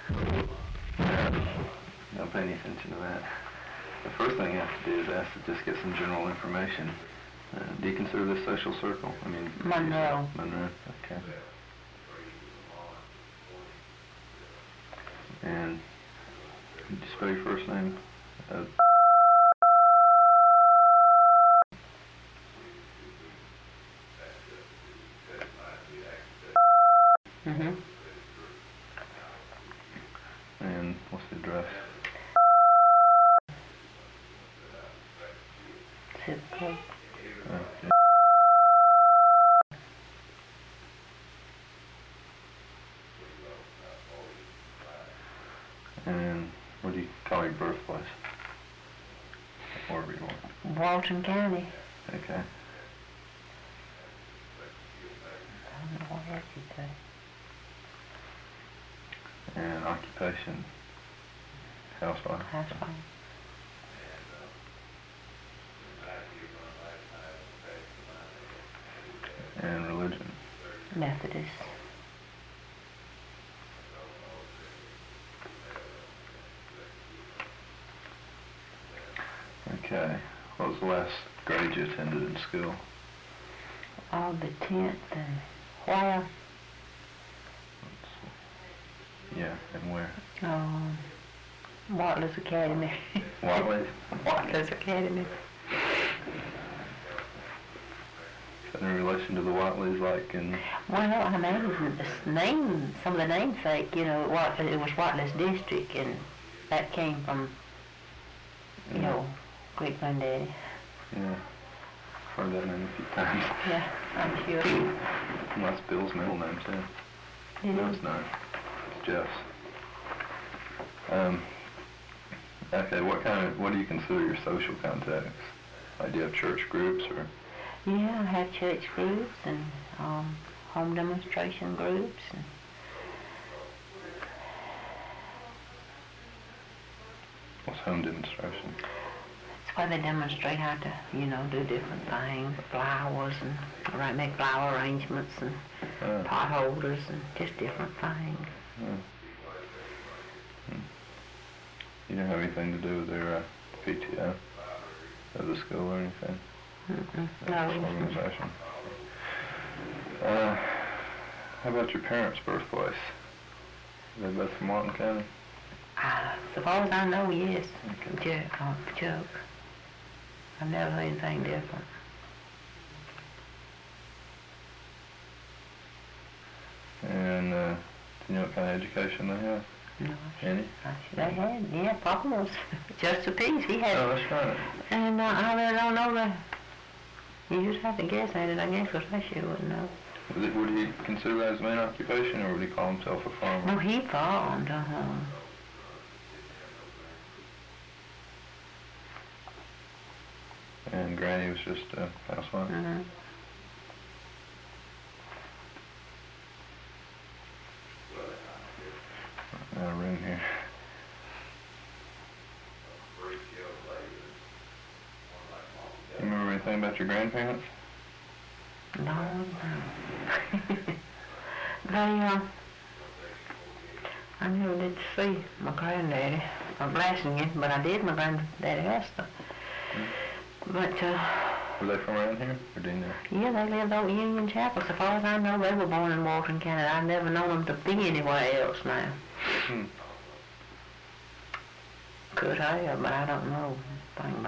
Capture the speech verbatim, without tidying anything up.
Yeah, don't pay any attention to that. The first thing you have to do is ask to just get some general information. Uh, do you consider this social circle? I mean, Monroe. Monroe, okay. And could you spell your first name? Uh, Mm-hmm. and what's the address? Zip code. Okay. And what do you call your birthplace? Wherever you want. Walton County. Okay. I don't know what else you say. And occupation? Housewife? Housewife. And religion? Methodist. Okay. What was the last grade you attended in school? All the tenth and where? Yeah, and where? Um, Watley's Academy. Watley? Watley's Academy. In relation to the Watleys, like in... Well, I mean, the name, some of the namesake, you know, Watley, it was Watley's district, and that came from, you know, Great Granddaddy. Yeah. Heard that name a few times. Yeah, I'm sure. Well, that's Bill's middle name, too. It No, is. it's not. It's Jeff's. Um, okay, what kind of, what do you consider your social contacts? Like, do you have church groups, or? Yeah, I have church groups and um, home demonstration groups. And What's home demonstration? it's where they demonstrate how to, you know, do different things, flowers and right, make flower arrangements and Uh, pot holders and just different things. hmm. Hmm. You don't have anything to do with their uh, P T O of the school or anything? Mm-mm. That's No. organization. Uh, how about your parents' birthplace? Are they both from Walton County? Uh, as far as I know, yes. Okay. Chuck, uh, Chuck. I've never heard anything different. And uh, do you know what kind of education they have? No. Any? I should have had, yeah, Papa was just a piece. He had, Oh, that's right. and uh, I really don't know the, you just have to guess at it, I guess, because I sure wouldn't know. Was it, would he consider that his main occupation, or would he call himself a farmer? No, he farmed, uh-huh. And Granny was just a housewife? Mm-hmm. Got a room here. You remember anything about your grandparents? No, no. They, uh, I never did see my granddaddy, or blessing him, but I did my granddaddy Hester. But, uh, Were they from around here, or do you know? yeah, they lived over Union Chapel. So far as I know, they were born in Walton County. I've never known them to be anywhere else now. Hmm. Could have, but I don't know anything